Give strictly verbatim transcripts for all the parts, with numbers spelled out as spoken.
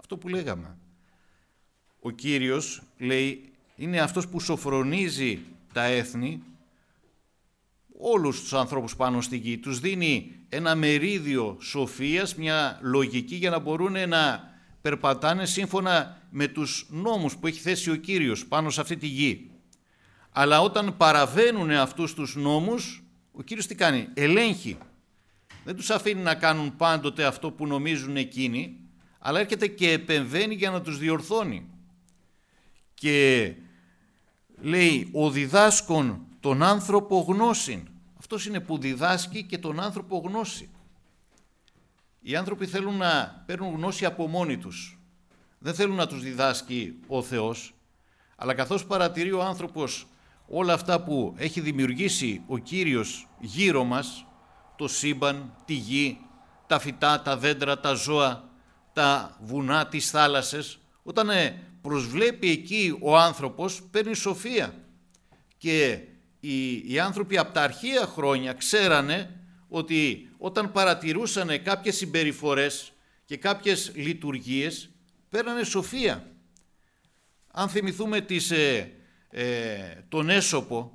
Αυτό που λέγαμε. Ο Κύριος, λέει, είναι αυτός που σοφρονίζει τα έθνη, όλους τους ανθρώπους πάνω στη γη, τους δίνει ένα μερίδιο σοφίας, μια λογική για να μπορούν να περπατάνε σύμφωνα με τους νόμους που έχει θέσει ο Κύριος πάνω σε αυτή τη γη. Αλλά όταν παραβαίνουν αυτούς τους νόμους, ο Κύριος τι κάνει? Ελέγχει. Δεν τους αφήνει να κάνουν πάντοτε αυτό που νομίζουν εκείνοι, αλλά έρχεται και επεμβαίνει για να τους διορθώνει. Και λέει, ο διδάσκων τον άνθρωπο γνώσιν. Αυτός είναι που διδάσκει και τον άνθρωπο γνώση. Οι άνθρωποι θέλουν να παίρνουν γνώση από μόνοι τους. Δεν θέλουν να τους διδάσκει ο Θεός, αλλά καθώς παρατηρεί ο άνθρωπος όλα αυτά που έχει δημιουργήσει ο Κύριος γύρω μας, το σύμπαν, τη γη, τα φυτά, τα δέντρα, τα ζώα, τα βουνά, τις θάλασσες, όταν προσβλέπει εκεί ο άνθρωπος, παίρνει σοφία. Και οι, οι άνθρωποι από τα αρχαία χρόνια ξέρανε ότι όταν παρατηρούσαν κάποιες συμπεριφορές και κάποιες λειτουργίες, παίρνανε σοφία. Αν θυμηθούμε τις, ε, ε, τον Έσωπο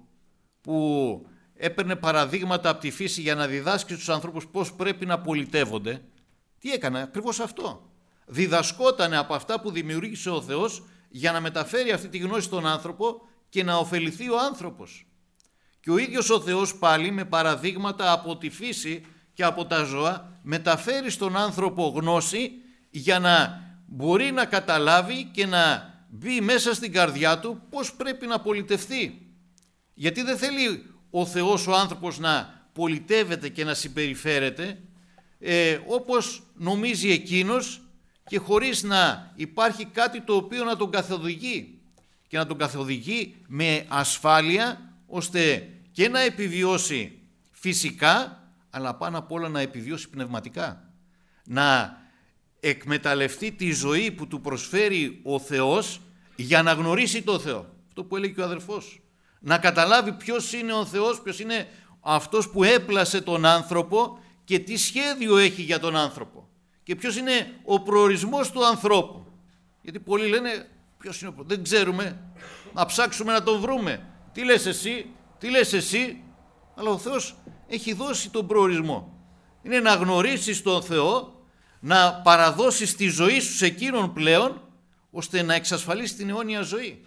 που έπαιρνε παραδείγματα από τη φύση για να διδάσκει στους ανθρώπους πώς πρέπει να πολιτεύονται, τι έκανε? Ακριβώς αυτό. Διδασκότανε από αυτά που δημιούργησε ο Θεός για να μεταφέρει αυτή τη γνώση στον άνθρωπο και να ωφεληθεί ο άνθρωπος. Και ο ίδιος ο Θεός πάλι με παραδείγματα από τη φύση και από τα ζώα μεταφέρει στον άνθρωπο γνώση για να μπορεί να καταλάβει και να μπει μέσα στην καρδιά του πώς πρέπει να πολιτευτεί. Γιατί δεν θέλει ο Θεός ο άνθρωπος να πολιτεύεται και να συμπεριφέρεται ε, όπως νομίζει εκείνος και χωρίς να υπάρχει κάτι το οποίο να τον καθοδηγεί και να τον καθοδηγεί με ασφάλεια ώστε και να επιβιώσει φυσικά, αλλά πάνω απ' όλα να επιβιώσει πνευματικά. Να εκμεταλλευτεί τη ζωή που του προσφέρει ο Θεός για να γνωρίσει το Θεό. Αυτό που έλεγε και ο αδερφός. Να καταλάβει ποιος είναι ο Θεός, ποιος είναι αυτός που έπλασε τον άνθρωπο και τι σχέδιο έχει για τον άνθρωπο. Και ποιος είναι ο προορισμός του ανθρώπου. Γιατί πολλοί λένε ποιος είναι ο προορισμός, δεν ξέρουμε, να ψάξουμε να τον βρούμε. Τι λες εσύ, τι λες εσύ, αλλά ο Θεός έχει δώσει τον προορισμό. Είναι να γνωρίσεις τον Θεό, να παραδώσεις τη ζωή σου σε εκείνον πλέον, ώστε να εξασφαλίσει την αιώνια ζωή.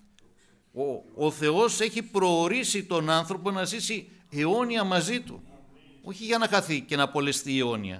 Ο, ο Θεός έχει προορίσει τον άνθρωπο να ζήσει αιώνια μαζί του. Όχι για να χαθεί και να απολεστεί αιώνια.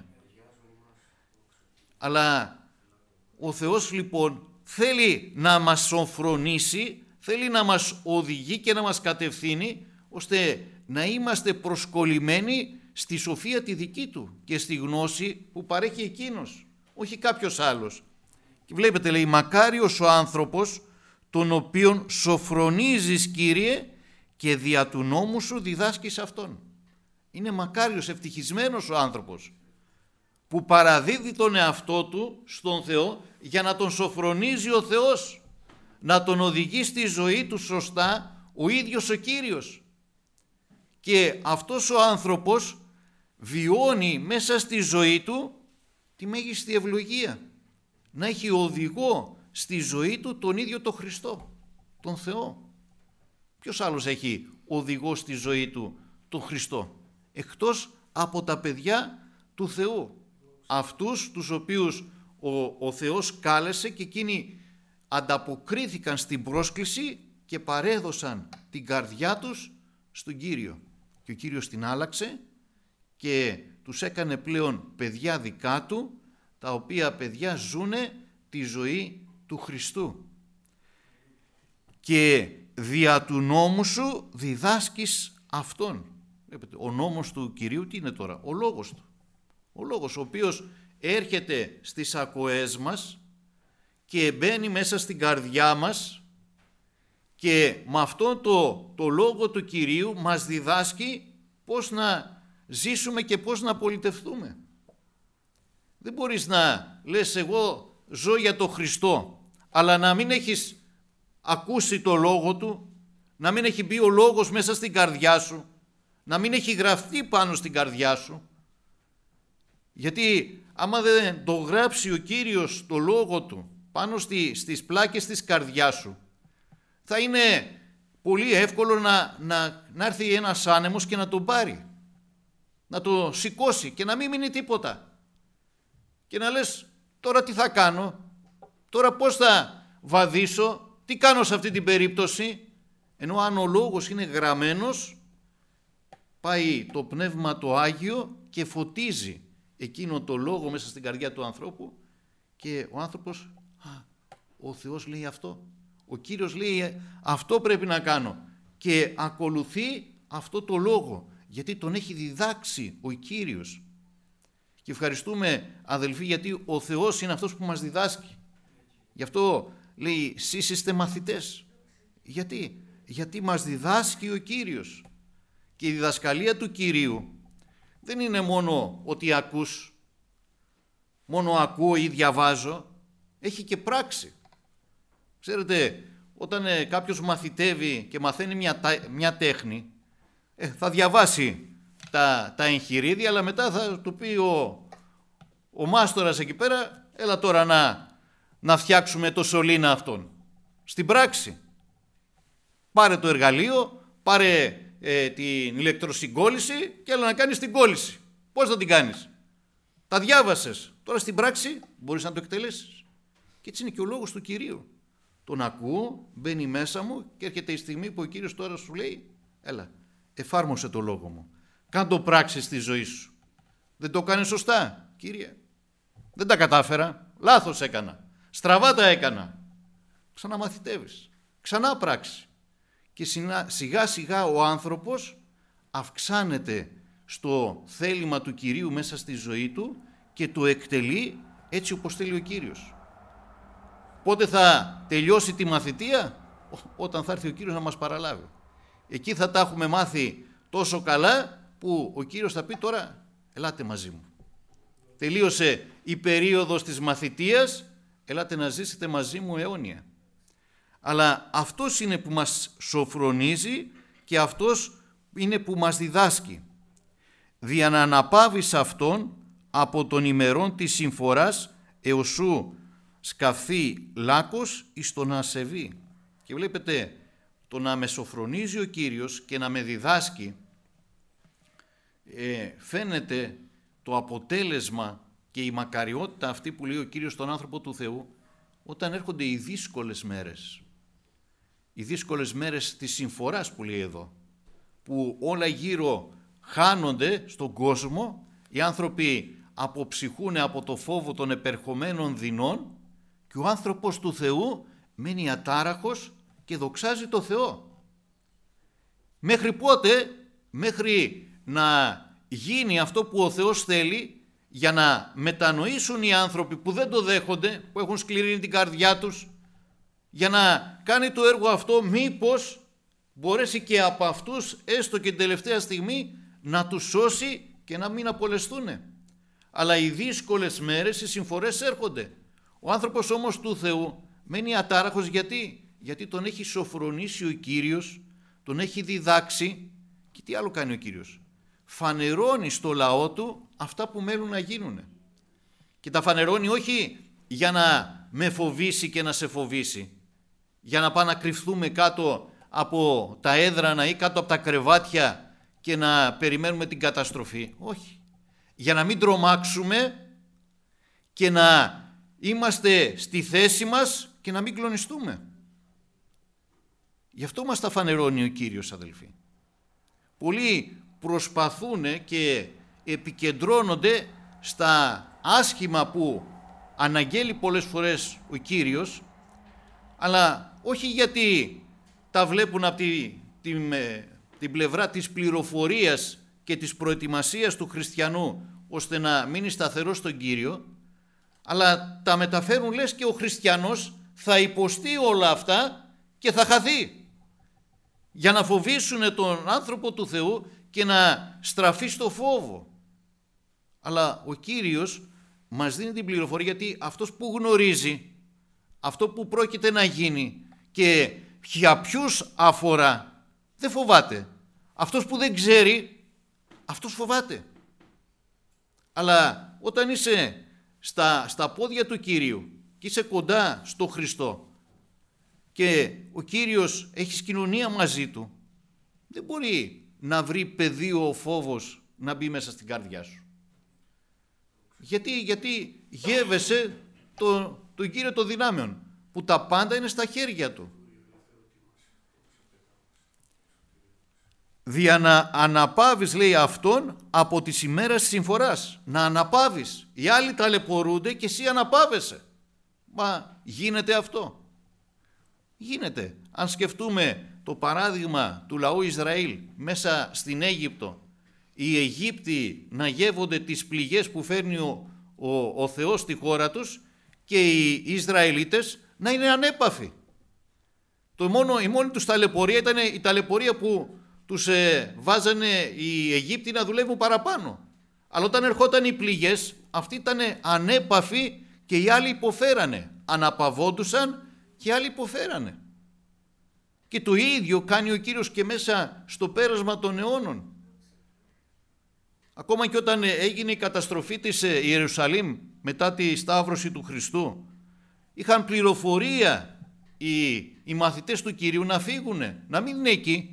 Αλλά ο Θεός λοιπόν θέλει να μας σοφρονήσει, θέλει να μας οδηγεί και να μας κατευθύνει, ώστε να είμαστε προσκολλημένοι στη σοφία τη δική του και στη γνώση που παρέχει εκείνος, όχι κάποιος άλλος. Και βλέπετε, λέει, μακάριος ο άνθρωπος τον οποίον σοφρονίζεις, Κύριε, και δια του νόμου σου διδάσκεις αυτόν. Είναι μακάριος, ευτυχισμένος ο άνθρωπος που παραδίδει τον εαυτό του στον Θεό για να τον σοφρονίζει ο Θεός, να τον οδηγεί στη ζωή του σωστά ο ίδιος ο Κύριος. Και αυτός ο άνθρωπος βιώνει μέσα στη ζωή του τη μέγιστη ευλογία. Να έχει οδηγό στη ζωή του τον ίδιο τον Χριστό, τον Θεό. Ποιος άλλος έχει οδηγό στη ζωή του τον Χριστό, εκτός από τα παιδιά του Θεού, αυτούς τους οποίους ο, ο Θεός κάλεσε και εκείνοι ανταποκρίθηκαν στην πρόσκληση και παρέδωσαν την καρδιά τους στον Κύριο. Και ο Κύριος την άλλαξε και τους έκανε πλέον παιδιά δικά του, τα οποία παιδιά ζουνε τη ζωή του Χριστού. Και δια του νόμου σου διδάσκεις αυτόν. Ο νόμος του Κυρίου τι είναι τώρα? Ο λόγος του. Ο λόγος ο οποίος έρχεται στις ακοές μας και μπαίνει μέσα στην καρδιά μας και με αυτόν το, το λόγο του Κυρίου μας διδάσκει πώς να ζήσουμε και πώς να πολιτευτούμε. Δεν μπορείς να λες εγώ ζω για το Χριστό, αλλά να μην έχεις ακούσει το λόγο του, να μην έχει μπει ο λόγος μέσα στην καρδιά σου, να μην έχει γραφτεί πάνω στην καρδιά σου. Γιατί άμα δεν το γράψει ο Κύριος το Λόγο Του πάνω στη, στις πλάκες της καρδιάς σου, θα είναι πολύ εύκολο να, να, να έρθει ένας άνεμος και να τον πάρει, να το σηκώσει και να μην μείνει τίποτα. Και να λες, τώρα τι θα κάνω, τώρα πώς θα βαδίσω, τι κάνω σε αυτή την περίπτωση. Ενώ αν ο λόγος είναι γραμμένος, πάει το Πνεύμα το Άγιο και φωτίζει εκείνο το λόγο μέσα στην καρδιά του ανθρώπου και ο άνθρωπος, α, ο Θεός λέει αυτό, ο Κύριος λέει αυτό πρέπει να κάνω και ακολουθεί αυτό το λόγο, γιατί τον έχει διδάξει ο Κύριος. Και ευχαριστούμε, αδελφοί, γιατί ο Θεός είναι αυτός που μας διδάσκει. Γι' αυτό λέει, εσείς είστε μαθητές. Γιατί? Γιατί μας διδάσκει ο Κύριος. Και η διδασκαλία του Κυρίου δεν είναι μόνο ότι ακούς, μόνο ακούω ή διαβάζω, έχει και πράξη. Ξέρετε, όταν ε, κάποιος μαθητεύει και μαθαίνει μια, μια τέχνη, ε, θα διαβάσει τα, τα εγχειρίδια, αλλά μετά θα του πει ο, ο μάστορας εκεί πέρα, έλα τώρα να, να φτιάξουμε το σωλήνα αυτόν. Στην πράξη. Πάρε το εργαλείο, πάρε ε, την ηλεκτροσυγκόλληση και έλα να κάνεις την κόλληση. Πώς θα την κάνεις? Τα διάβασες. Τώρα στην πράξη μπορείς να το εκτελέσεις. Και έτσι είναι και ο λόγος του Κυρίου. Τον ακούω, μπαίνει μέσα μου και έρχεται η στιγμή που ο Κύριος τώρα σου λέει, έλα, εφάρμοσε το λόγο μου. Κάν το πράξεις στη ζωή σου. Δεν το κάνεις σωστά, Κύριε. Δεν τα κατάφερα. Λάθος έκανα. Στραβά τα έκανα. Ξαναμαθητεύεις. Ξανά πράξη. Και σιγά σιγά ο άνθρωπος αυξάνεται στο θέλημα του Κυρίου μέσα στη ζωή του και το εκτελεί έτσι όπως θέλει ο Κύριος. Πότε θα τελειώσει τη μαθητεία? Όταν θα έρθει ο Κύριος να μας παραλάβει. Εκεί θα τα έχουμε μάθει τόσο καλά που ο Κύριος θα πει τώρα ελάτε μαζί μου. Τελείωσε η περίοδος της μαθητείας, ελάτε να ζήσετε μαζί μου αιώνια. Αλλά αυτός είναι που μας σοφρονίζει και αυτός είναι που μας διδάσκει. Δια να αναπαύεις αυτόν από των ημερών της συμφοράς έως σου σκαφθεί λάκκος εις το να ασεβεί. Και βλέπετε, το να με σοφρονίζει ο Κύριος και να με διδάσκει, ε, φαίνεται το αποτέλεσμα και η μακαριότητα αυτή που λέει ο Κύριος στον άνθρωπο του Θεού όταν έρχονται οι δύσκολες μέρες. Οι δύσκολες μέρες της συμφοράς που λέει εδώ, που όλα γύρω χάνονται στον κόσμο, οι άνθρωποι αποψυχούν από το φόβο των επερχομένων δεινών και ο άνθρωπος του Θεού μένει ατάραχος και δοξάζει το Θεό. Μέχρι πότε? Μέχρι να γίνει αυτό που ο Θεός θέλει, για να μετανοήσουν οι άνθρωποι που δεν το δέχονται, που έχουν σκληρύνει την καρδιά τους, για να κάνει το έργο αυτό, μήπως μπορέσει και από αυτούς έστω και την τελευταία στιγμή να τους σώσει και να μην απολεστούν. Αλλά οι δύσκολες μέρες, οι συμφορές έρχονται. Ο άνθρωπος όμως του Θεού μένει ατάραχος γιατί, γιατί τον έχει σοφρονήσει ο Κύριος, τον έχει διδάξει και τι άλλο κάνει ο Κύριος? Φανερώνει στο λαό του αυτά που μένουν να γίνουν. Και τα φανερώνει όχι για να με φοβήσει και να σε φοβήσει, για να πάμε να κρυφθούμε κάτω από τα έδρανα ή κάτω από τα κρεβάτια και να περιμένουμε την καταστροφή. Όχι. Για να μην τρομάξουμε και να είμαστε στη θέση μας και να μην κλονιστούμε. Γι' αυτό μας τα φανερώνει ο Κύριος, αδελφοί. Πολλοί προσπαθούν και επικεντρώνονται στα άσχημα που αναγγέλει πολλές φορές ο Κύριος, αλλά όχι γιατί τα βλέπουν από τη, την, την πλευρά της πληροφορίας και της προετοιμασίας του χριστιανού ώστε να μείνει σταθερός στον Κύριο, αλλά τα μεταφέρουν λες και ο χριστιανός θα υποστεί όλα αυτά και θα χαθεί, για να φοβήσουν τον άνθρωπο του Θεού και να στραφεί στο φόβο. Αλλά ο Κύριος μας δίνει την πληροφορία, γιατί αυτός που γνωρίζει αυτό που πρόκειται να γίνει και για ποιους αφορά δεν φοβάται. Αυτός που δεν ξέρει, αυτός φοβάται. Αλλά όταν είσαι στα, στα πόδια του Κυρίου και είσαι κοντά στο Χριστό και ο Κύριος έχει κοινωνία μαζί του, δεν μπορεί να βρει πεδίο ο φόβος να μπει μέσα στην καρδιά σου. Γιατί, γιατί γεύεσαι το, τον Κύριο των δυνάμεων, που τα πάντα είναι στα χέρια του. Δια να αναπαύεις, λέει, αυτόν από τις ημέρες της συμφοράς. Να αναπαύεις. Οι άλλοι ταλαιπωρούνται και εσύ αναπαύεσαι. Μα γίνεται αυτό? Γίνεται. Αν σκεφτούμε το παράδειγμα του λαού Ισραήλ μέσα στην Αίγυπτο, οι Αιγύπτιοι να γεύονται τις πληγές που φέρνει ο, ο, ο Θεός στη χώρα τους και οι Ισραηλίτες να είναι ανέπαφοι. Το μόνο, η μόνη τους ταλαιπωρία ήταν η ταλαιπωρία που τους ε, βάζανε οι Αιγύπτιοι να δουλεύουν παραπάνω. Αλλά όταν ερχόταν οι πληγές, αυτοί ήταν ανέπαφοι και οι άλλοι υποφέρανε. Αναπαυόντουσαν και οι άλλοι υποφέρανε. Και το ίδιο κάνει ο Κύριος και μέσα στο πέρασμα των αιώνων. Ακόμα και όταν έγινε η καταστροφή της Ιερουσαλήμ μετά τη σταύρωση του Χριστού, είχαν πληροφορία οι, οι μαθητές του Κυρίου να φύγουνε, να μην είναι εκεί.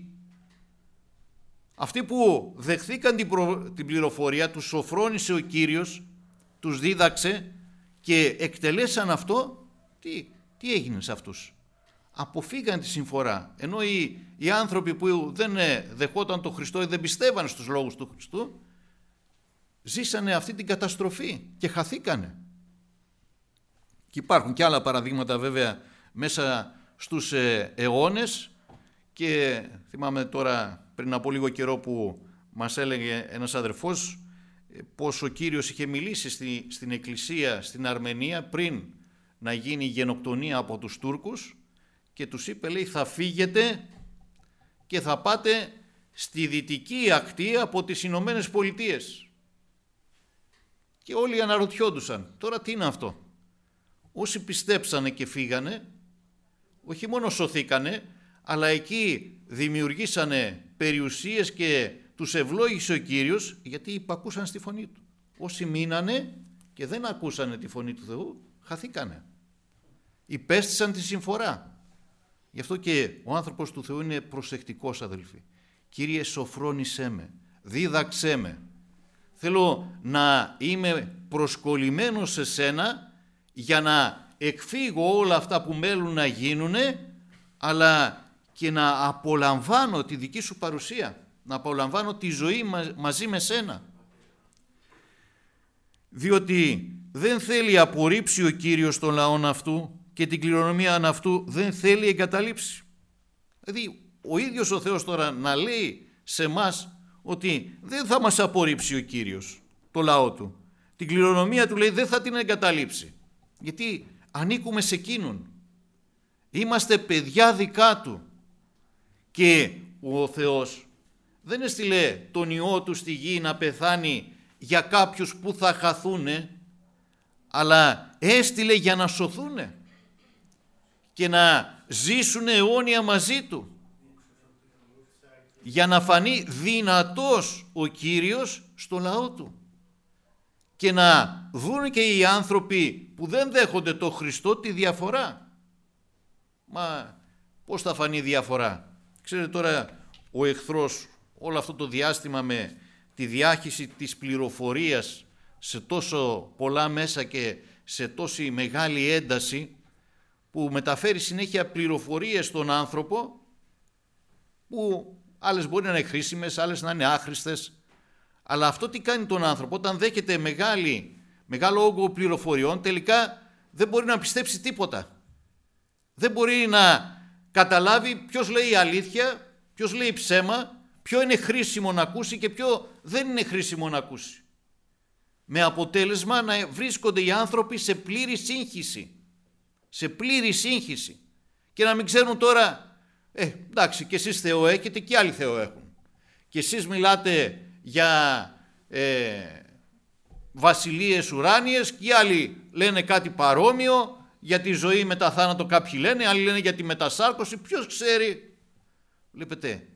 Αυτοί που δεχθήκαν την, προ... την πληροφορία, τους σοφρόνησε ο Κύριος, τους δίδαξε και εκτελέσαν αυτό. Τι, τι έγινε σε αυτούς? Αποφύγαν τη συμφορά. Ενώ οι, οι άνθρωποι που δεν δεχόταν τον Χριστό ή δεν πιστεύαν στους λόγους του Χριστού, ζήσανε αυτή την καταστροφή και χαθήκανε. Και υπάρχουν και άλλα παραδείγματα βέβαια μέσα στους αιώνες, και θυμάμαι τώρα πριν από λίγο καιρό που μας έλεγε ένας αδερφός πως ο Κύριος είχε μιλήσει στη, στην εκκλησία στην Αρμενία πριν να γίνει η γενοκτονία από τους Τούρκους και τους είπε, λέει, θα φύγετε και θα πάτε στη δυτική ακτή από τις Ηνωμένες Πολιτείες. Και όλοι αναρωτιόντουσαν, τώρα τι είναι αυτό? Όσοι πιστέψανε και φύγανε, όχι μόνο σωθήκανε, αλλά εκεί δημιουργήσανε περιουσίες και τους ευλόγησε ο Κύριος, γιατί υπακούσαν στη φωνή του. Όσοι μείνανε και δεν ακούσανε τη φωνή του Θεού, χαθήκανε. Υπέστησαν τη συμφορά. Γι' αυτό και ο άνθρωπος του Θεού είναι προσεκτικός, αδελφοί. Κύριε, σοφρόνησέ με, δίδαξέ με. Θέλω να είμαι προσκολλημένος σε σένα για να εκφύγω όλα αυτά που μέλουν να γίνουνε, αλλά και να απολαμβάνω τη δική σου παρουσία, να απολαμβάνω τη ζωή μαζί με σένα. Διότι δεν θέλει απορρίψει ο Κύριος τον λαόν αυτού και την κληρονομία αυτού δεν θέλει εγκαταλείψει. Δηλαδή ο ίδιος ο Θεός τώρα να λέει σε μας ότι δεν θα μας απορρίψει ο Κύριος το λαό του. Την κληρονομία του, λέει, δεν θα την εγκαταλείψει. Γιατί ανήκουμε σε εκείνον. Είμαστε παιδιά δικά του. Και ο Θεός δεν έστειλε τον Υιό του στη γη να πεθάνει για κάποιους που θα χαθούνε, αλλά έστειλε για να σωθούνε και να ζήσουν αιώνια μαζί του, για να φανεί δυνατός ο Κύριος στο λαό του και να δουν και οι άνθρωποι που δεν δέχονται το Χριστό τη διαφορά. Μα πώς θα φανεί διαφορά? Ξέρετε τώρα ο εχθρός όλο αυτό το διάστημα με τη διάχυση της πληροφορίας σε τόσο πολλά μέσα και σε τόση μεγάλη ένταση, που μεταφέρει συνέχεια πληροφορίες στον άνθρωπο που άλλες μπορεί να είναι χρήσιμες, άλλες να είναι άχρηστες, αλλά αυτό τι κάνει τον άνθρωπο? Όταν δέχεται μεγάλη, μεγάλο όγκο πληροφοριών, τελικά δεν μπορεί να πιστέψει τίποτα. Δεν μπορεί να καταλάβει ποιος λέει αλήθεια, ποιος λέει ψέμα, ποιο είναι χρήσιμο να ακούσει και ποιο δεν είναι χρήσιμο να ακούσει. Με αποτέλεσμα να βρίσκονται οι άνθρωποι σε πλήρη σύγχυση. Σε πλήρη σύγχυση. Και να μην ξέρουν τώρα, ε, εντάξει, και εσείς Θεό έχετε και άλλοι Θεό έχουν. Και εσείς μιλάτε για ε, βασιλείες ουράνιες και οι άλλοι λένε κάτι παρόμοιο. Για τη ζωή μετά θάνατο κάποιοι λένε, άλλοι λένε για τη μετασάρκωση, ποιος ξέρει. Βλέπετε,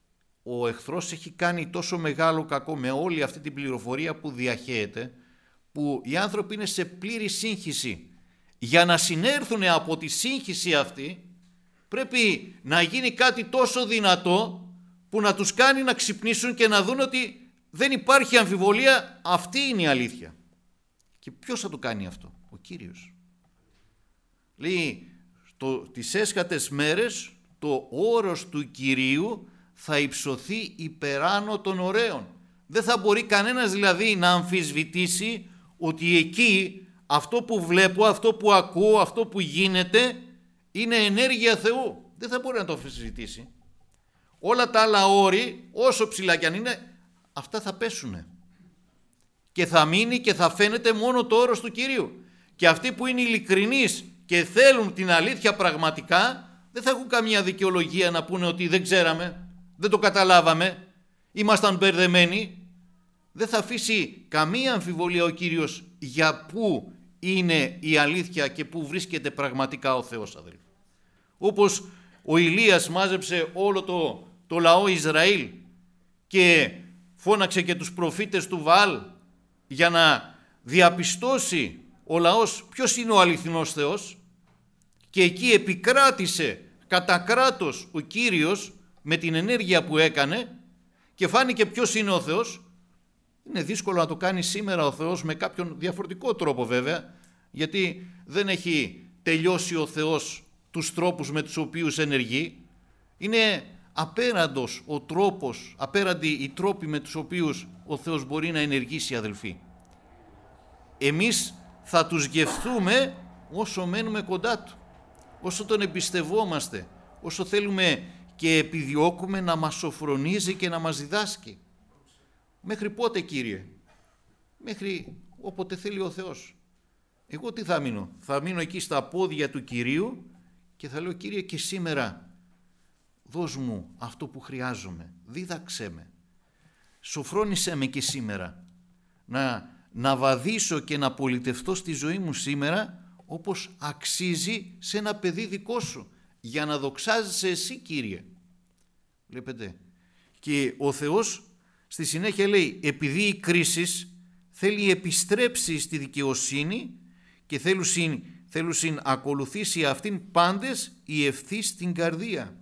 ο εχθρός έχει κάνει τόσο μεγάλο κακό με όλη αυτή την πληροφορία που διαχέεται, που οι άνθρωποι είναι σε πλήρη σύγχυση. Για να συνέρθουν από τη σύγχυση αυτή πρέπει να γίνει κάτι τόσο δυνατό που να τους κάνει να ξυπνήσουν και να δουν ότι δεν υπάρχει αμφιβολία, αυτή είναι η αλήθεια. Και ποιος θα το κάνει αυτό? Ο Κύριος. Λέει, το, τις έσχατες μέρες το όρος του Κυρίου θα υψωθεί υπεράνω των ωραίων. Δεν θα μπορεί κανένας δηλαδή να αμφισβητήσει ότι εκεί αυτό που βλέπω, αυτό που ακούω, αυτό που γίνεται είναι ενέργεια Θεού. Δεν θα μπορεί να το αμφισβητήσει. Όλα τα άλλα όρη, όσο ψηλά κι αν είναι, αυτά θα πέσουνε. Και θα μείνει και θα φαίνεται μόνο το όρος του Κυρίου. Και αυτοί που είναι ειλικρινείς και θέλουν την αλήθεια πραγματικά, δεν θα έχουν καμία δικαιολογία να πούνε ότι δεν ξέραμε, δεν το καταλάβαμε, ήμασταν μπερδεμένοι. Δεν θα αφήσει καμία αμφιβολία ο Κύριος για πού είναι η αλήθεια και πού βρίσκεται πραγματικά ο Θεός, αδελφοί. Όπως ο Ηλίας μάζεψε όλο το, το λαό Ισραήλ και φώναξε και τους προφήτες του Βαάλ για να διαπιστώσει ο λαός ποιος είναι ο αληθινός Θεός, και εκεί επικράτησε κατά κράτος ο Κύριος με την ενέργεια που έκανε και φάνηκε ποιος είναι ο Θεός. Είναι δύσκολο να το κάνει σήμερα ο Θεός με κάποιον διαφορετικό τρόπο βέβαια, γιατί δεν έχει τελειώσει ο Θεός τους τρόπους με τους οποίους ενεργεί. Είναι απέραντος ο τρόπος, απέραντι οι τρόποι με τους οποίους ο Θεός μπορεί να ενεργήσει, αδελφοί. Εμείς θα τους γευθούμε όσο μένουμε κοντά Του, όσο Τον εμπιστευόμαστε, όσο θέλουμε και επιδιώκουμε να μας σοφρονίζει και να μας διδάσκει. Μέχρι πότε, Κύριε? Μέχρι όποτε θέλει ο Θεός. Εγώ τι θα μείνω? Θα μείνω εκεί στα πόδια του Κυρίου και θα λέω, Κύριε, και σήμερα δώσ' μου αυτό που χρειάζομαι, δίδαξέ με, σοφρόνησέ με και σήμερα, να, να βαδίσω και να πολιτευτώ στη ζωή μου σήμερα όπως αξίζει σε ένα παιδί δικό Σου, για να δοξάζεσαι Εσύ, Κύριε. Βλέπετε, και ο Θεός στη συνέχεια λέει, επειδή η κρίση θέλει επιστρέψει στη δικαιοσύνη και θέλουσιν, θέλουσιν ακολουθήσει αυτήν πάντες η ευθύ στην καρδία.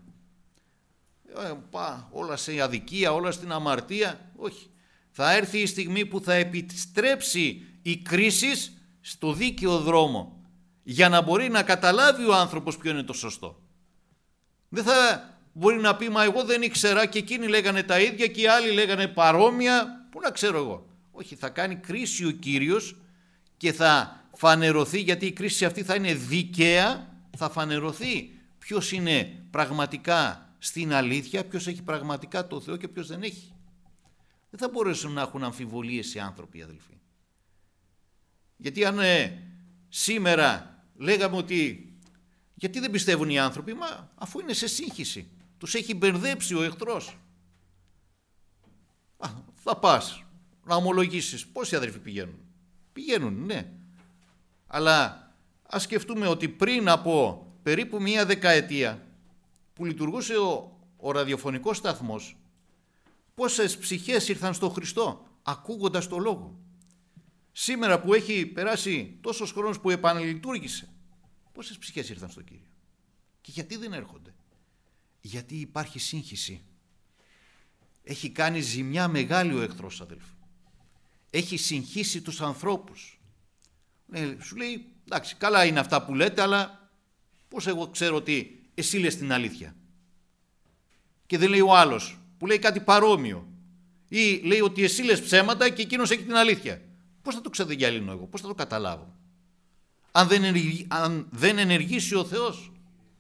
Ε, πά, όλα σε αδικία, όλα στην αμαρτία. Όχι. Θα έρθει η στιγμή που θα επιστρέψει η κρίση στο δίκαιο δρόμο, για να μπορεί να καταλάβει ο άνθρωπος ποιο είναι το σωστό. Δεν θα μπορεί να πει, μα εγώ δεν ήξερα και εκείνοι λέγανε τα ίδια και οι άλλοι λέγανε παρόμοια, πού να ξέρω εγώ. Όχι, θα κάνει κρίση ο Κύριος και θα φανερωθεί, γιατί η κρίση αυτή θα είναι δικαία, θα φανερωθεί ποιος είναι πραγματικά στην αλήθεια, ποιος έχει πραγματικά το Θεό και ποιος δεν έχει. Δεν θα μπορέσουν να έχουν αμφιβολίες οι άνθρωποι, αδελφοί. Γιατί αν ε, σήμερα λέγαμε ότι γιατί δεν πιστεύουν οι άνθρωποι, μα αφού είναι σε σύγχυση, τους έχει μπερδέψει ο εχθρός. Α, θα πας να ομολογήσεις. Πόσοι αδελφοί πηγαίνουν? Πηγαίνουν, ναι. Αλλά ας σκεφτούμε ότι πριν από περίπου μία δεκαετία που λειτουργούσε ο, ο ραδιοφωνικός σταθμός, πόσες ψυχές ήρθαν στο Χριστό ακούγοντας το Λόγο. Σήμερα που έχει περάσει τόσος χρόνος που επαναλειτουργήσε, πόσες ψυχές ήρθαν στο Κύριο? Και γιατί δεν έρχονται? Γιατί υπάρχει σύγχυση. Έχει κάνει ζημιά μεγάλη ο εχθρός, αδελφοί. Έχει συγχύσει τους ανθρώπους. Ε, σου λέει, εντάξει, καλά είναι αυτά που λέτε, αλλά πώς εγώ ξέρω ότι εσύ λες την αλήθεια? Και δεν λέει ο άλλος που λέει κάτι παρόμοιο, ή λέει ότι εσύ λες ψέματα και εκείνος έχει την αλήθεια. Πώς θα το ξεδεγιαλύνω εγώ, πώς θα το καταλάβω, αν δεν, ενεργεί, αν δεν ενεργήσει ο Θεός?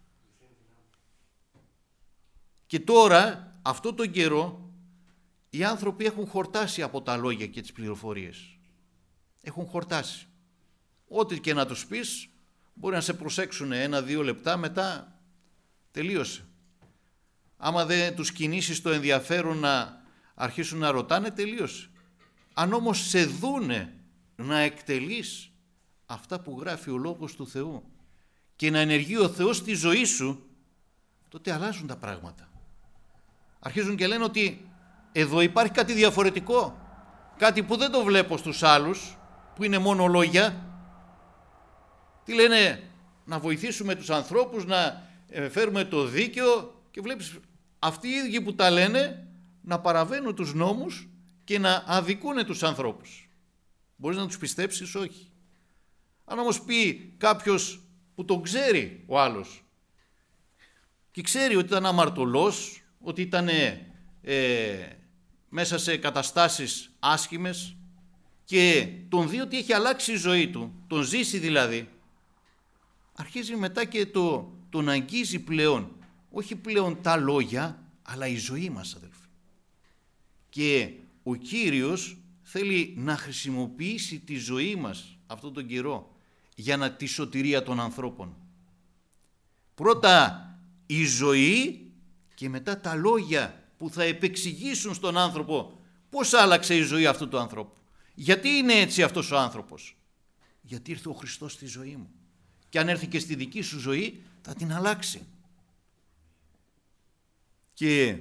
Και τώρα, αυτό τον καιρό, οι άνθρωποι έχουν χορτάσει από τα λόγια και τις πληροφορίες. Έχουν χορτάσει. Ό,τι και να τους πεις, μπορεί να σε προσέξουν ένα-δύο λεπτά, μετά τελείωσε. Άμα δεν τους κινήσεις το ενδιαφέρον να αρχίσουν να ρωτάνε, τελείωσε. Αν όμως σε δούνε να εκτελείς αυτά που γράφει ο Λόγος του Θεού και να ενεργεί ο Θεός στη ζωή σου, τότε αλλάζουν τα πράγματα. Αρχίζουν και λένε ότι εδώ υπάρχει κάτι διαφορετικό, κάτι που δεν το βλέπω στους άλλους, που είναι μόνο λόγια. Τι λένε? Να βοηθήσουμε τους ανθρώπους, να φέρουμε το δίκαιο, και βλέπεις αυτοί οι ίδιοι που τα λένε να παραβαίνουν τους νόμους και να αδικούν τους ανθρώπους. Μπορείς να τους πιστέψεις? Όχι. Αν όμως πει κάποιος που τον ξέρει ο άλλος και ξέρει ότι ήταν αμαρτωλός, ότι ήταν ε, μέσα σε καταστάσεις άσχημες, και τον δει ότι έχει αλλάξει η ζωή του, τον ζήσει δηλαδή, αρχίζει μετά και το, τον αγγίζει πλέον, όχι πλέον τα λόγια, αλλά η ζωή μας, αδελφοί. Και ο Κύριος θέλει να χρησιμοποιήσει τη ζωή μας αυτόν τον καιρό για να τη σωτηρία των ανθρώπων. Πρώτα η ζωή και μετά τα λόγια που θα επεξηγήσουν στον άνθρωπο πώς άλλαξε η ζωή αυτού του ανθρώπου. Γιατί είναι έτσι αυτός ο άνθρωπος? Γιατί ήρθε ο Χριστός στη ζωή μου. Και αν έρθει και στη δική σου ζωή θα την αλλάξει. Και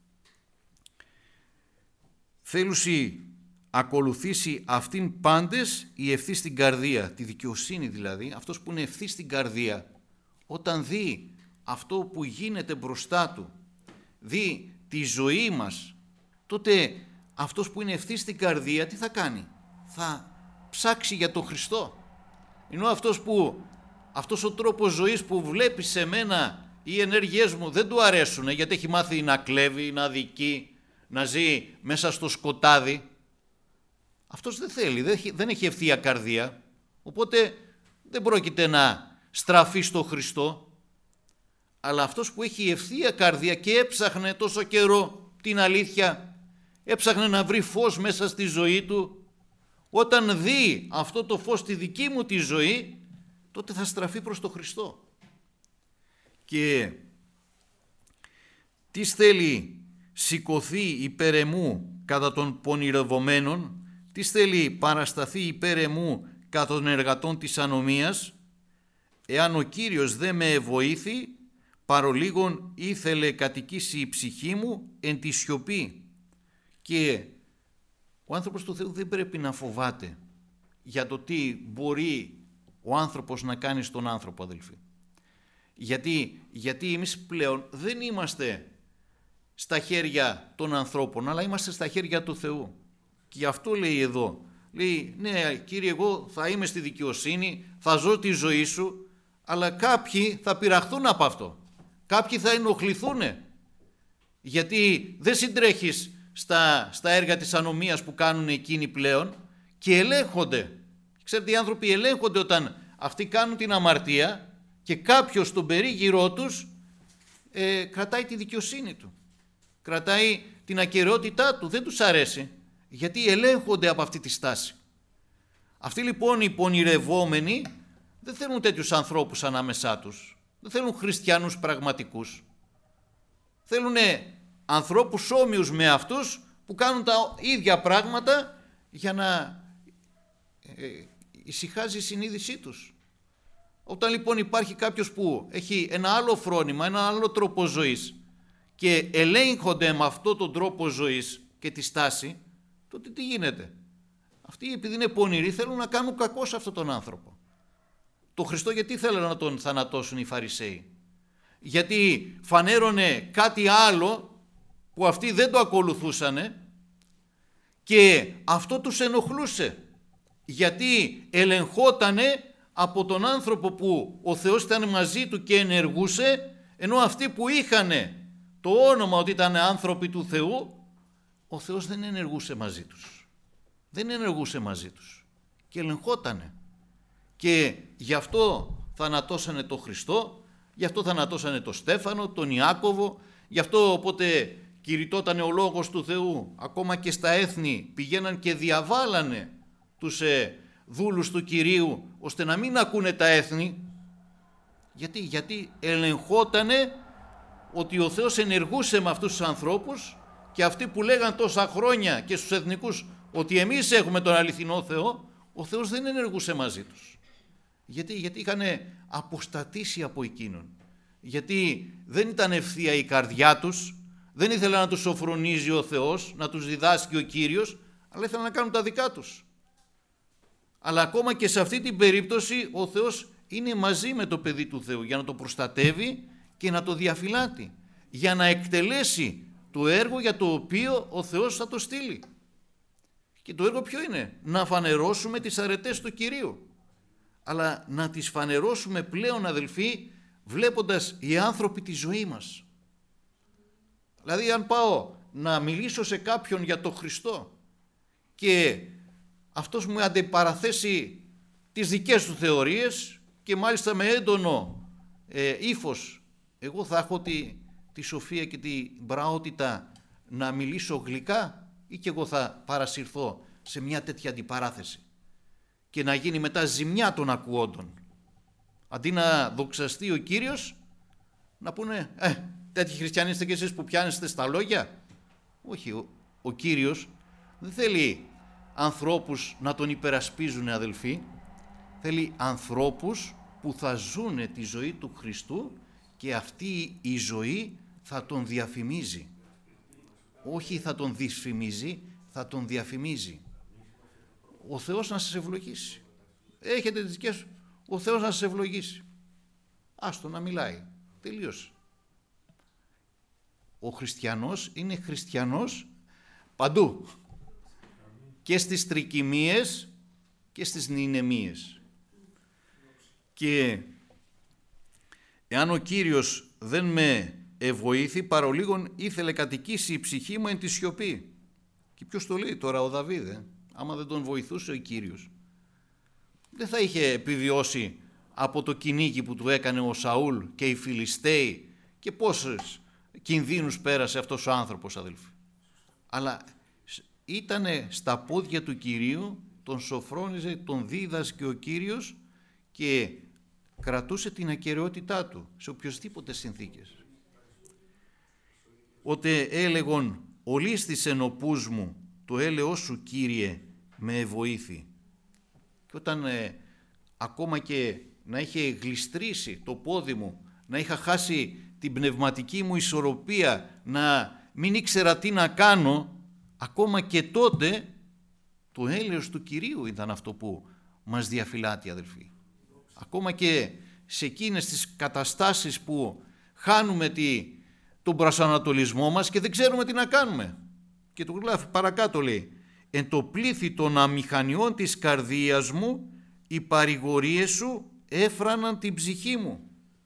θέλουσι ακολουθήσει αυτήν πάντες η ευθύ στην καρδία, τη δικαιοσύνη δηλαδή, αυτός που είναι ευθύ στην καρδία, όταν δει αυτό που γίνεται μπροστά του, δει τη ζωή μας, τότε αυτός που είναι ευθύ στην καρδία τι θα κάνει? Θα ψάξει για τον Χριστό. Ενώ αυτός που, αυτός ο τρόπος ζωής που βλέπει σε μένα, οι ενέργειές μου δεν του αρέσουν, γιατί έχει μάθει να κλέβει, να αδικεί, να ζει μέσα στο σκοτάδι, αυτός δεν θέλει, δεν έχει ευθεία καρδία, οπότε δεν πρόκειται να στραφεί στο Χριστό. Αλλά αυτός που έχει ευθεία καρδία και έψαχνε τόσο καιρό την αλήθεια, έψαχνε να βρει φως μέσα στη ζωή του, όταν δει αυτό το φως στη δική μου τη ζωή, τότε θα στραφεί προς τον Χριστό. Και τι θέλει? Σηκωθεί υπέρ εμού κατά των πονηρευομένων, τι θέλει? Παρασταθεί υπέρ εμού κατά των εργατών της ανομίας. Εάν ο Κύριος δεν με βοήθη, παρολίγων ήθελε κατοικήσει η ψυχή μου εν τη σιωπή. Και ο άνθρωπος του Θεού δεν πρέπει να φοβάται για το τι μπορεί ο άνθρωπος να κάνει στον άνθρωπο, αδελφοί. Γιατί, γιατί εμείς πλέον δεν είμαστε στα χέρια των ανθρώπων, αλλά είμαστε στα χέρια του Θεού. Και γι' αυτό λέει εδώ, λέει, ναι Κύριε, εγώ θα είμαι στη δικαιοσύνη, θα ζω τη ζωή σου, αλλά κάποιοι θα πειραχθούν από αυτό. Κάποιοι θα ενοχληθούν, γιατί δεν συντρέχεις στα, στα έργα της ανομίας που κάνουν εκείνοι πλέον και ελέγχονται. Ξέρετε, οι άνθρωποι ελέγχονται όταν αυτοί κάνουν την αμαρτία και κάποιος στον περίγυρό τους ε, κρατάει τη δικαιοσύνη του, κρατάει την ακεραιότητά του, δεν τους αρέσει, γιατί ελέγχονται από αυτή τη στάση. Αυτοί λοιπόν οι πονηρευόμενοι δεν θέλουν τέτοιους ανθρώπους ανάμεσά τους, δεν θέλουν χριστιανούς πραγματικούς, θέλουν ανθρώπους όμοιους με αυτούς που κάνουν τα ίδια πράγματα για να ε, ησυχάζει η συνείδησή τους. Όταν λοιπόν υπάρχει κάποιος που έχει ένα άλλο φρόνημα, ένα άλλο τρόπο ζωής και ελέγχονται με αυτό τον τρόπο ζωής και τη στάση, τότε τι γίνεται? Αυτοί επειδή είναι πονηροί θέλουν να κάνουν κακό σε αυτόν τον άνθρωπο. Το Χριστό γιατί θέλουν να τον θανατώσουν οι Φαρισαίοι? Γιατί φανέρωνε κάτι άλλο που αυτοί δεν το ακολουθούσανε και αυτό τους ενοχλούσε, γιατί ελεγχότανε από τον άνθρωπο που ο Θεός ήταν μαζί του και ενεργούσε, ενώ αυτοί που είχαν το όνομα ότι ήταν άνθρωποι του Θεού, ο Θεός δεν ενεργούσε μαζί τους. Δεν ενεργούσε μαζί τους και ελεγχότανε. Και γι' αυτό θανατώσανε τον Χριστό, γι' αυτό θανατώσανε τον Στέφανο, τον Ιάκωβο, γι' αυτό οπότε κηρυτότανε ο λόγος του Θεού. Ακόμα και στα έθνη πηγαίναν και διαβάλανε τους ε, δούλους του Κυρίου, ώστε να μην ακούνε τα έθνη. Γιατί, γιατί ελεγχότανε ότι ο Θεός ενεργούσε με αυτούς τους ανθρώπους και αυτοί που λέγαν τόσα χρόνια και στους εθνικούς ότι εμείς έχουμε τον αληθινό Θεό, ο Θεός δεν ενεργούσε μαζί τους. Γιατί, γιατί είχαν αποστατήσει από εκείνον. Γιατί δεν ήταν ευθεία η καρδιά τους, δεν ήθελαν να τους σοφρονίζει ο Θεός, να τους διδάσκει ο Κύριος, αλλά ήθελαν να κάνουν τα δικά τους. Αλλά ακόμα και σε αυτή την περίπτωση ο Θεός είναι μαζί με το παιδί του Θεού για να το προστατεύει και να το διαφυλάτει, για να εκτελέσει το έργο για το οποίο ο Θεός θα το στείλει. Και το έργο ποιο είναι? Να φανερώσουμε τις αρετές του Κυρίου. Αλλά να τις φανερώσουμε πλέον, αδελφοί, βλέποντας οι άνθρωποι τη ζωή μας. Δηλαδή αν πάω να μιλήσω σε κάποιον για τον Χριστό και αυτός μου αντιπαραθέσει τις δικές του θεωρίες και μάλιστα με έντονο ε, ύφος, εγώ θα έχω τη, τη σοφία και την μπραότητα να μιλήσω γλυκά, ή και εγώ θα παρασυρθώ σε μια τέτοια αντιπαράθεση και να γίνει μετά ζημιά των ακουόντων? Αντί να δοξαστεί ο Κύριος, να πούνε «Ε, τέτοιοι χριστιανοί είστε και εσείς που πιάνεστε στα λόγια». Όχι, ο, ο Κύριος δεν θέλει ανθρώπους να τον υπερασπίζουν, αδελφοί. Θέλει ανθρώπους που θα ζουνε τη ζωή του Χριστού και αυτή η ζωή θα τον διαφημίζει. Όχι θα τον δυσφημίζει, θα τον διαφημίζει. Ο Θεός να σας ευλογήσει. Έχετε τις δικές σου, ο Θεός να σας ευλογήσει. Άστο να μιλάει. Τελείωσε. Ο χριστιανός είναι χριστιανός παντού. Και στις τρικυμίες και στις νηνεμίες. Και εάν ο Κύριος δεν με ευοήθη, παρολίγων ήθελε κατοικήσει η ψυχή μου εν τη σιωπή. Και ποιος το λέει τώρα? Ο Δαβίδ. Ε? Άμα δεν τον βοηθούσε ο Κύριος, δεν θα είχε επιβιώσει από το κυνήγι που του έκανε ο Σαούλ και οι Φιλιστέοι, και πόσες κινδύνους πέρασε αυτός ο άνθρωπος, αδελφοί. Αλλά ήτανε στα πόδια του Κυρίου, τον σοφρόνιζε, τον δίδασκε ο Κύριος και κρατούσε την ακεραιότητά του σε οποιοσδήποτε συνθήκες. Ότε έλεγον «Ολίστησεν ο πούς μου, το έλεος σου, Κύριε, με ευοήθη». Και όταν ε, ακόμα και να είχε γλιστρήσει το πόδι μου, να είχα χάσει την πνευματική μου ισορροπία, να μην ήξερα τι να κάνω, ακόμα και τότε το έλεος του Κυρίου ήταν αυτό που μας διαφυλάτει, αδελφοί. Ακόμα και σε εκείνες τις καταστάσεις που χάνουμε τη, τον προσανατολισμό μας και δεν ξέρουμε τι να κάνουμε. Και το γράφει παρακάτω, λέει «Εν το πλήθη των αμηχανιών της καρδίας μου, οι παρηγορίες σου έφραναν την ψυχή μου».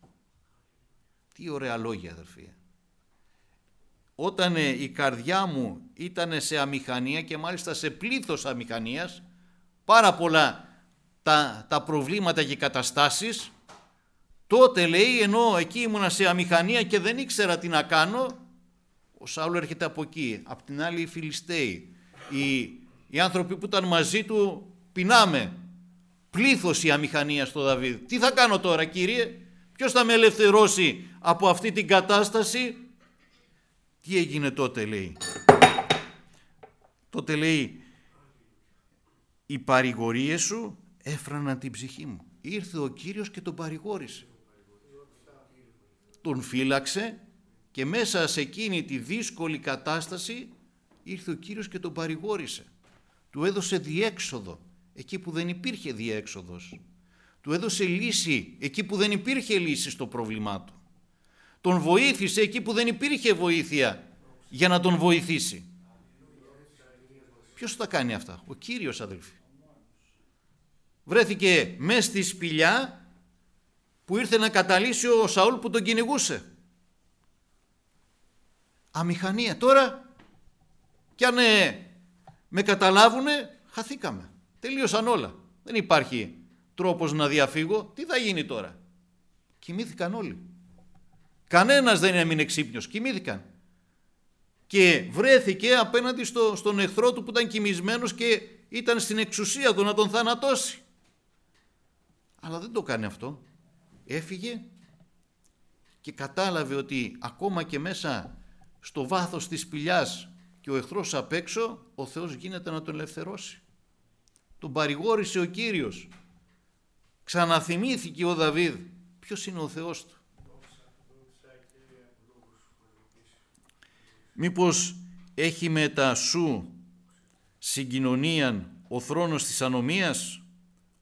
Τι ωραία λόγια, αδελφοί. Όταν η καρδιά μου ήταν σε αμηχανία, και μάλιστα σε πλήθος αμηχανίας, πάρα πολλά τα, τα προβλήματα και καταστάσεις, τότε, λέει, ενώ εκεί ήμουνα σε αμηχανία και δεν ήξερα τι να κάνω, ο Σάουλ έρχεται από εκεί, απ' την άλλη οι Φιλιστέοι, οι, οι άνθρωποι που ήταν μαζί του, πεινάμε, πλήθος η αμηχανία στο Δαβίδ. Τι θα κάνω τώρα, Κύριε? Ποιος θα με ελευθερώσει από αυτή την κατάσταση? Τι έγινε τότε, λέει? Τότε, λέει, οι παρηγορίες σου έφραναν την ψυχή μου. Ήρθε ο Κύριος και τον παρηγόρησε. Τον φύλαξε και μέσα σε εκείνη τη δύσκολη κατάσταση ήρθε ο Κύριος και τον παρηγόρησε. Του έδωσε διέξοδο εκεί που δεν υπήρχε διέξοδος. Του έδωσε λύση εκεί που δεν υπήρχε λύση στο πρόβλημά του. Τον βοήθησε εκεί που δεν υπήρχε βοήθεια για να τον βοηθήσει. Ποιος θα κάνει αυτά? Ο Κύριος, αδελφοί. Βρέθηκε μες στη σπηλιά που ήρθε να καταλύσει ο Σαούλ που τον κυνηγούσε. Αμηχανία. Τώρα κι αν ε, με καταλάβουνε, χαθήκαμε. Τελείωσαν όλα. Δεν υπάρχει τρόπος να διαφύγω. Τι θα γίνει τώρα? Κοιμήθηκαν όλοι. Κανένας δεν έμεινε ξύπνιος. Κοιμήθηκαν. Και βρέθηκε απέναντι στο, στον εχθρό του που ήταν κοιμισμένος και ήταν στην εξουσία του να τον θανατώσει. Αλλά δεν το κάνει αυτό. Έφυγε και κατάλαβε ότι ακόμα και μέσα στο βάθος της σπηλιάς και ο εχθρός απ' έξω, ο Θεός γίνεται να τον ελευθερώσει. Τον παρηγόρησε ο Κύριος. Ξαναθυμήθηκε ο Δαβίδ ποιος είναι ο Θεός του. Μήπως έχει μετά σου συγκοινωνίαν ο θρόνος της ανομίας?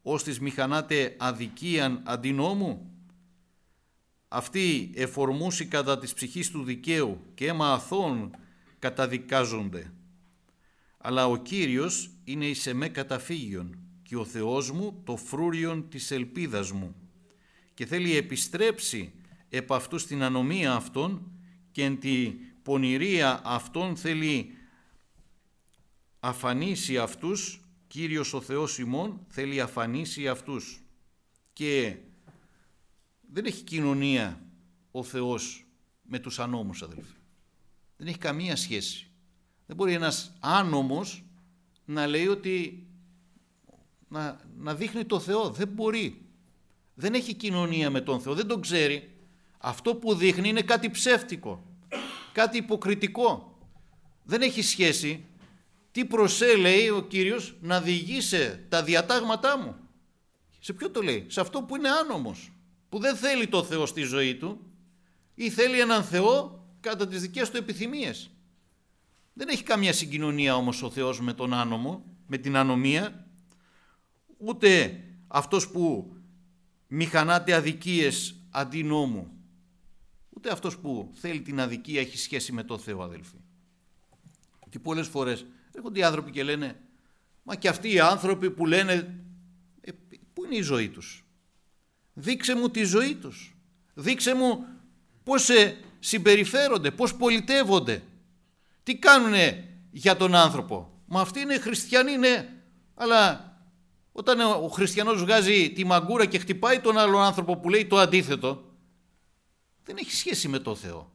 ως της μηχανάτε αδικίαν αντί νόμου. Αυτοί εφορμούσι κατά της ψυχής του δικαίου και αίμα αθώων καταδικάζονται. Αλλά ο Κύριος είναι εις εμέ καταφύγιον και ο Θεός μου το φρούριον της ελπίδας μου, και θέλει επιστρέψει επ' αυτού στην ανομία αυτών και εν τη πονηρία αυτών θέλει αφανίσει αυτούς. Κύριος ο Θεός ημών θέλει αφανίσει αυτούς. Και δεν έχει κοινωνία ο Θεός με τους ανώμους, αδελφοί. Δεν έχει καμία σχέση. Δεν μπορεί ένας άνομος να λέει ότι να, να δείχνει το Θεό. Δεν μπορεί. Δεν έχει κοινωνία με τον Θεό. Δεν τον ξέρει. Αυτό που δείχνει είναι κάτι ψεύτικο. Κάτι υποκριτικό. Δεν έχει σχέση. Τι προσέ, λέει ο Κύριος, να διηγείσαι τα διατάγματά μου. Σε ποιο το λέει? Σε αυτό που είναι άνομος, που δεν θέλει το Θεό στη ζωή του ή θέλει έναν Θεό κατά τις δικές του επιθυμίες. Δεν έχει καμία συγκοινωνία όμως ο Θεός με τον άνομο, με την ανομία, ούτε αυτός που μηχανάται αδικίες αντί νόμου, ούτε αυτός που θέλει την αδικία έχει σχέση με τον Θεό, αδελφοί. Και πολλές φορές έρχονται οι άνθρωποι και λένε, μα και αυτοί οι άνθρωποι που λένε, ε, πού είναι η ζωή τους? Δείξε μου τη ζωή τους. Δείξε μου πώς ε, συμπεριφέρονται, πώς πολιτεύονται. Τι κάνουνε για τον άνθρωπο? Μα αυτοί είναι χριστιανοί, ναι, αλλά όταν ο χριστιανός βγάζει τη μαγκούρα και χτυπάει τον άλλον άνθρωπο που λέει το αντίθετο, δεν έχει σχέση με το Θεό.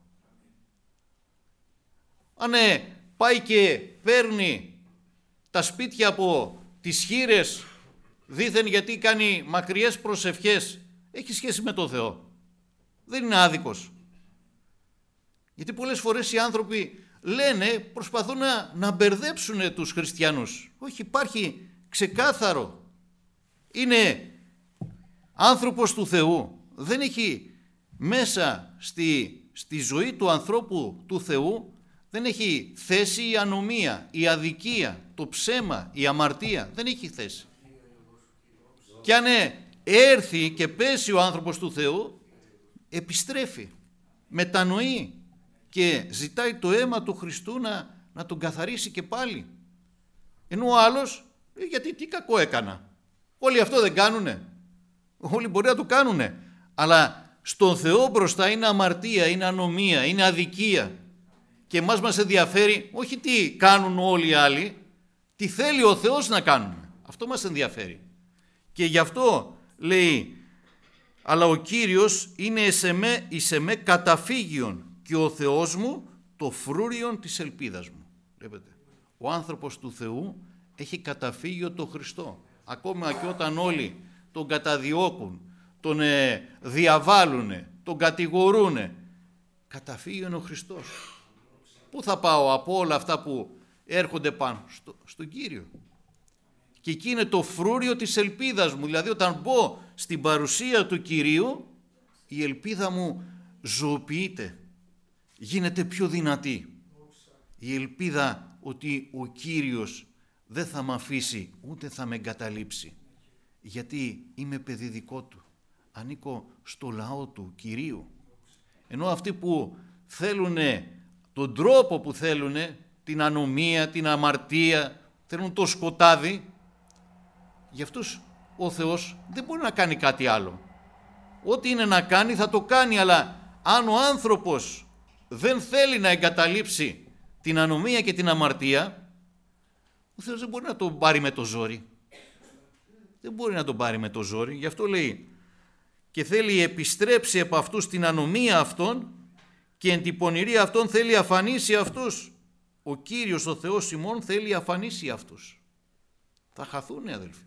Αν ε, πάει και παίρνει τα σπίτια από τις χήρες δήθεν γιατί κάνει μακριές προσευχές, έχει σχέση με τον Θεό. Δεν είναι άδικος. Γιατί πολλές φορές οι άνθρωποι λένε, προσπαθούν να, να μπερδέψουν τους χριστιανούς. Όχι, υπάρχει ξεκάθαρο. Είναι άνθρωπος του Θεού. Δεν έχει μέσα στη, στη ζωή του ανθρώπου του Θεού, δεν έχει θέση η ανομία, η αδικία, το ψέμα, η αμαρτία. Δεν έχει θέση. Και αν έρθει και πέσει ο άνθρωπος του Θεού, επιστρέφει, μετανοεί και ζητάει το αίμα του Χριστού να, να τον καθαρίσει και πάλι. Ενώ ο άλλος, ε, γιατί τι κακό έκανα? Όλοι αυτό δεν κάνουνε? Όλοι μπορεί να το κάνουνε, αλλά στον Θεό μπροστά είναι αμαρτία, είναι ανομία, είναι αδικία. Και εμάς μας ενδιαφέρει όχι τι κάνουν όλοι οι άλλοι, τι θέλει ο Θεός να κάνουμε. Αυτό μας ενδιαφέρει. Και γι' αυτό λέει, αλλά ο Κύριος είναι εις εμέ καταφύγιον και ο Θεός μου το φρούριον της ελπίδας μου. Βλέπετε, ο άνθρωπος του Θεού έχει καταφύγιο το Χριστό. Ακόμα και όταν όλοι τον καταδιώκουν, τον ε, διαβάλουνε, τον κατηγορούνε, καταφύγιο είναι ο Χριστός. Πού θα πάω από όλα αυτά που έρχονται πάνω? Στο, στον Κύριο. Και εκεί είναι το φρούριο της ελπίδας μου. Δηλαδή όταν μπω στην παρουσία του Κυρίου, η ελπίδα μου ζωοποιείται, γίνεται πιο δυνατή. Η ελπίδα ότι ο Κύριος δεν θα με αφήσει ούτε θα με εγκαταλείψει. Γιατί είμαι παιδί δικό του. Ανήκω στο λαό του Κυρίου. Ενώ αυτοί που θέλουν τον τρόπο που θέλουν, την ανομία, την αμαρτία, θέλουν το σκοτάδι, για αυτούς ο Θεός δεν μπορεί να κάνει κάτι άλλο. Ό,τι είναι να κάνει θα το κάνει, αλλά αν ο άνθρωπος δεν θέλει να εγκαταλείψει την ανομία και την αμαρτία, ο Θεός δεν μπορεί να τον πάρει με το ζόρι. Δεν μπορεί να τον πάρει με το ζόρι. Γι' αυτό λέει, και θέλει επιστρέψει από αυτούς την ανομία αυτών και εν την πονηρία αυτών θέλει αφανίσει αυτούς. Ο Κύριος ο Θεός ημών θέλει αφανίσει αυτούς. Θα χαθούν, αδελφοί.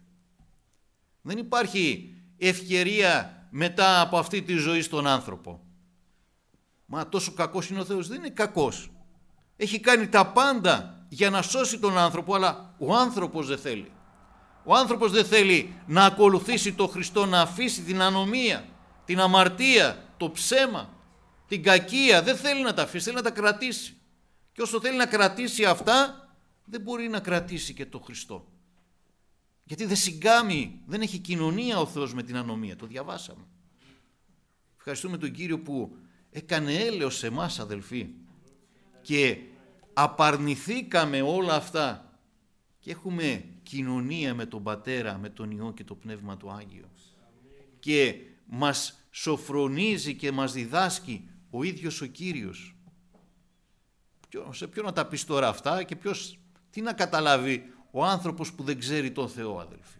Δεν υπάρχει ευκαιρία μετά από αυτή τη ζωή στον άνθρωπο. Μα τόσο κακός είναι ο Θεός? Δεν είναι κακός. Έχει κάνει τα πάντα για να σώσει τον άνθρωπο, αλλά ο άνθρωπος δεν θέλει. Ο άνθρωπος δεν θέλει να ακολουθήσει τον Χριστό, να αφήσει την ανομία, την αμαρτία, το ψέμα, την κακία. Δεν θέλει να τα αφήσει, θέλει να τα κρατήσει. Και όσο θέλει να κρατήσει αυτά, δεν μπορεί να κρατήσει και τον Χριστό. Γιατί δεν συγκάμει, δεν έχει κοινωνία ο Θεός με την ανομία. Το διαβάσαμε. Ευχαριστούμε τον Κύριο που έκανε έλεος σε εμάς, αδελφοί, και απαρνηθήκαμε όλα αυτά και έχουμε κοινωνία με τον Πατέρα, με τον Υιό και το Πνεύμα του Άγιο. Και μας σοφρονίζει και μας διδάσκει ο ίδιος ο Κύριος. Σε ποιο να τα πεις τώρα αυτά και ποιος, τι να καταλάβει ο άνθρωπος που δεν ξέρει τον Θεό, αδελφοί.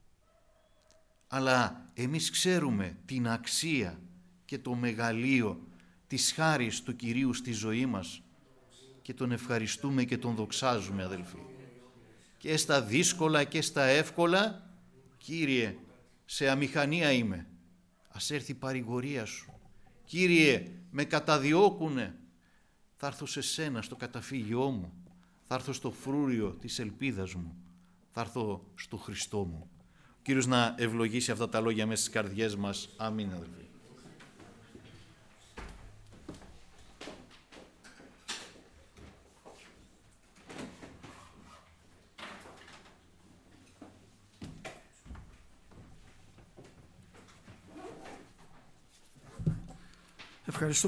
Αλλά εμείς ξέρουμε την αξία και το μεγαλείο της χάρης του Κυρίου στη ζωή μας και τον ευχαριστούμε και τον δοξάζουμε, αδελφοί. Και στα δύσκολα και στα εύκολα, Κύριε, σε αμηχανία είμαι. Ας έρθει η παρηγορία σου. Κύριε, με καταδιώκουνε. Θα έρθω σε σένα, στο καταφύγιό μου. Θα έρθω στο φρούριο της ελπίδας μου. Θα έρθω στο Χριστό μου. Ο Κύριος να ευλογήσει αυτά τα λόγια μέσα στις καρδιές μας. Αμήν, αδελφοί. Ευχαριστώ.